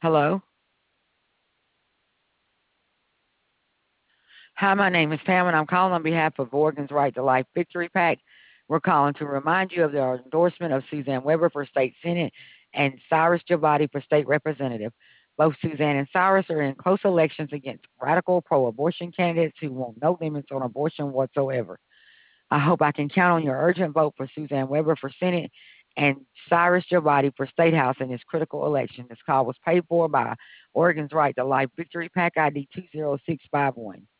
Hello. Hi, my name is Pam, and I'm calling on behalf of Oregon's Right to Life Victory PAC. We're calling to remind you of the endorsement of Suzanne Weber for state senate and Cyrus Javati for state representative. Both Suzanne and Cyrus are in close elections against radical pro-abortion candidates who want no limits on abortion whatsoever. I hope I can count on your urgent vote for Suzanne Weber for Senate and Cyrus Javati for State House in this critical election. This call was paid for by Oregon's Right to Life Victory PAC ID 20651.